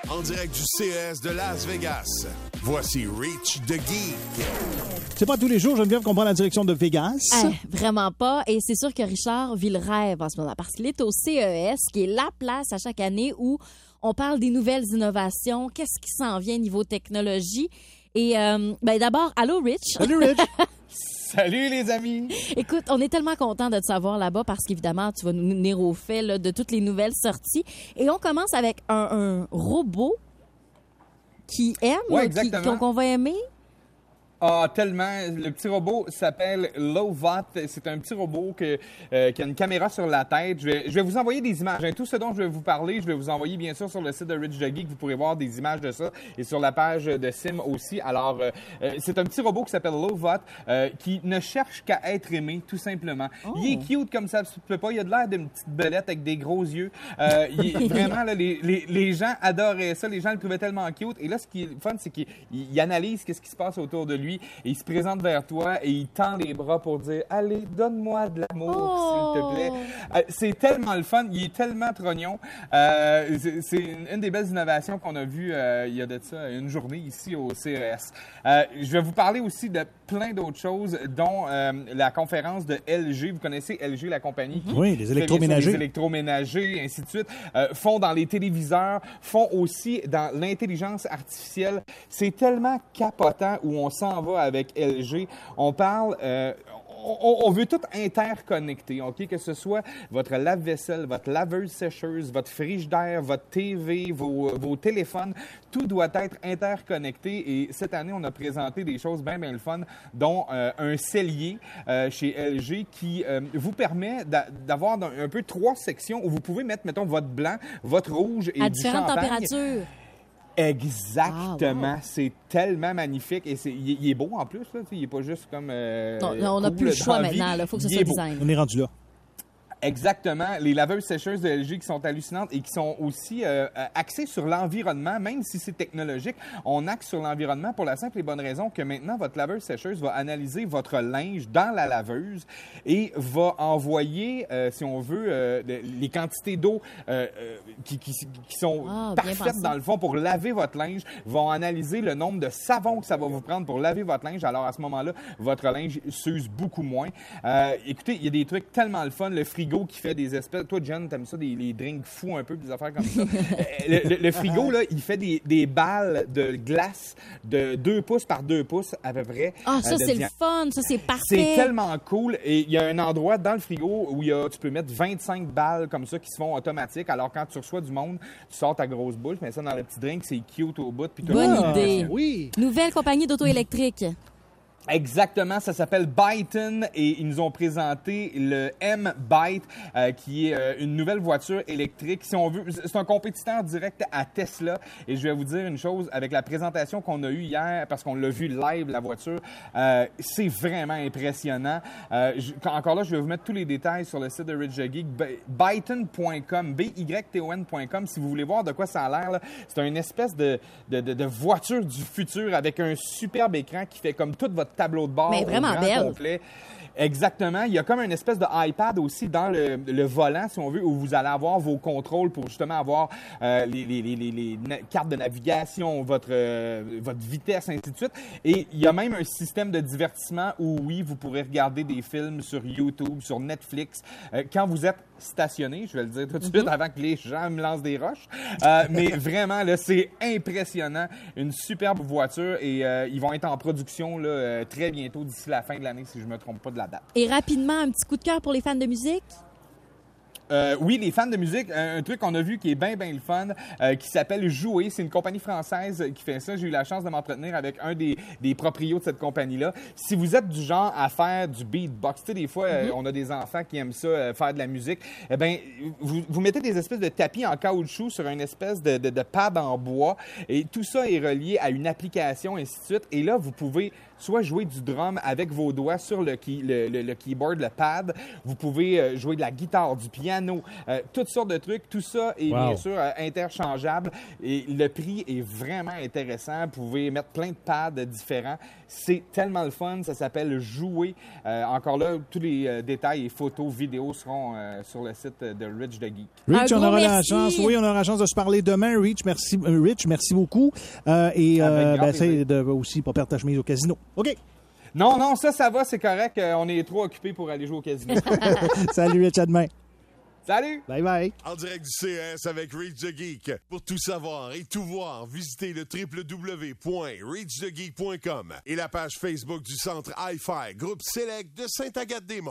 En direct du CES de Las Vegas, voici Rich the Geek. C'est pas tous les jours, Geneviève, qu'on prend la direction de Vegas. Vraiment pas. Et c'est sûr que Richard vit le rêve en ce moment parce qu'il est au CES, qui est la place à chaque année où on parle des nouvelles innovations, qu'est-ce qui s'en vient niveau technologie. Et d'abord, allô Rich. Salut Rich. Salut les amis! Écoute, on est tellement contents de te savoir là-bas parce qu'évidemment, tu vas nous tenir au fait là, de toutes les nouvelles sorties. Et on commence avec un robot qui aime, qu'on va aimer. Ah, tellement. Le petit robot s'appelle Lovat. C'est un petit robot qui a une caméra sur la tête. Je vais vous envoyer des images. Tout ce dont je vais vous parler, je vais vous envoyer bien sûr sur le site de Rich the Geek. Vous pourrez voir des images de ça et sur la page de Sim aussi. Alors, c'est un petit robot qui s'appelle Lovat qui ne cherche qu'à être aimé, tout simplement. Oh. Il est cute comme ça se peut pas. Il a de l'air d'une petite belette avec des gros yeux. Vraiment, là, les gens adoraient ça. Les gens le trouvaient tellement cute. Et là, ce qui est fun, c'est qu'il analyse ce qui se passe autour de lui. Et il se présente vers toi et il tend les bras pour dire « Allez, donne-moi de l'amour, s'il te plaît. » C'est tellement le fun. Il est tellement trognon. C'est une des belles innovations qu'on a vues il y a de ça une journée ici au CES. Je vais vous parler aussi de plein d'autres choses, dont la conférence de LG. Vous connaissez LG, la compagnie qui oui, les électroménagers. Les électroménagers, ainsi de suite. Font dans les téléviseurs, font aussi dans l'intelligence artificielle. C'est tellement capotant où on s'en va avec LG. On parle... On veut tout interconnecter, OK? Que ce soit votre lave-vaisselle, votre laveuse-sécheuse, votre frigidaire, votre TV, vos téléphones, tout doit être interconnecté. Et cette année, on a présenté des choses bien le fun, dont un cellier chez LG qui vous permet d'avoir un peu 3 sections où vous pouvez mettre, mettons, votre blanc, votre rouge et à du différentes champagne. Températures. Exactement. Ah, wow. C'est tellement magnifique. Et il est beau en plus. Là. Il n'est pas juste comme... non, on n'a plus le choix maintenant. Il faut que ce soit design. On est rendu là. Exactement. Les laveuses sécheuses de LG qui sont hallucinantes et qui sont aussi axées sur l'environnement, même si c'est technologique. On axe sur l'environnement pour la simple et bonne raison que maintenant, votre laveuse sécheuse va analyser votre linge dans la laveuse et va envoyer, si on veut, les quantités d'eau qui sont parfaites dans le fond pour laver votre linge, vont analyser le nombre de savons que ça va vous prendre pour laver votre linge. Alors, à ce moment-là, votre linge s'use beaucoup moins. Écoutez, il y a des trucs tellement le fun. Le frigo qui fait des espèces... Toi, Jen, t'aimes ça, les drinks fous un peu, des affaires comme ça. Le frigo, là, il fait des balles de glace de 2 pouces par 2 pouces, à peu près. Ah, ça, c'est le fun. Ça, c'est parfait. C'est tellement cool. Et il y a un endroit dans le frigo où tu peux mettre 25 balles comme ça qui se font automatiques. Alors, quand tu reçois du monde, tu sors ta grosse bouche, mets ça dans le petit drink, c'est cute au bout. Puis bonne idée. Oui. Nouvelle compagnie d'auto électrique. Exactement, ça s'appelle Byton et ils nous ont présenté le M-Byte qui est une nouvelle voiture électrique. Si on veut, c'est un compétiteur direct à Tesla et je vais vous dire une chose, avec la présentation qu'on a eue hier, parce qu'on l'a vu live, la voiture, c'est vraiment impressionnant. Encore là, je vais vous mettre tous les détails sur le site de Rich the Geek, byton.com, byton.com, si vous voulez voir de quoi ça a l'air. Là. C'est une espèce de voiture du futur avec un superbe écran qui fait comme toute votre tableau de bord mais vraiment au grand belle. complet. Exactement. Il y a comme une espèce de iPad aussi dans le volant, si on veut, où vous allez avoir vos contrôles pour justement avoir les cartes de navigation, votre vitesse, ainsi de suite. Et il y a même un système de divertissement où, oui, vous pourrez regarder des films sur YouTube, sur Netflix, quand vous êtes stationné, je vais le dire tout de suite avant que les gens me lancent des roches. Mais vraiment, là, c'est impressionnant. Une superbe voiture et ils vont être en production là, très bientôt, d'ici la fin de l'année, si je ne me trompe pas de la date. Et rapidement, un petit coup de cœur pour les fans de musique? Oui, les fans de musique, un truc qu'on a vu qui est bien le fun, qui s'appelle Jouer. C'est une compagnie française qui fait ça. J'ai eu la chance de m'entretenir avec un des proprios de cette compagnie-là. Si vous êtes du genre à faire du beatbox, tu sais, des fois, on a des enfants qui aiment ça, faire de la musique, eh bien, vous mettez des espèces de tapis en caoutchouc sur une espèce de pad en bois et tout ça est relié à une application, ainsi de suite. Et là, vous pouvez soit jouer du drum avec vos doigts sur le keyboard, le pad. Vous pouvez jouer de la guitare, du piano, toutes sortes de trucs. Tout ça est bien sûr interchangeable et le prix est vraiment intéressant. Vous pouvez mettre plein de pads différents. C'est tellement le fun. Ça s'appelle Jouer. Encore là, tous les détails et photos, vidéos seront sur le site de Rich the Geek. Rich, on aura la chance. Oui, on aura la chance de se parler demain. Rich, merci beaucoup. C'est aussi pas perdre ta chemise au casino. OK. Non, ça va, c'est correct. On est trop occupés pour aller jouer au casino. Salut, Rich, à demain. Salut! Bye bye. En direct du CES avec Reach the Geek. Pour tout savoir et tout voir, visitez le www.reachthegeek.com et la page Facebook du Centre Hi-Fi, groupe Select de Sainte-Agathe-des-Monts.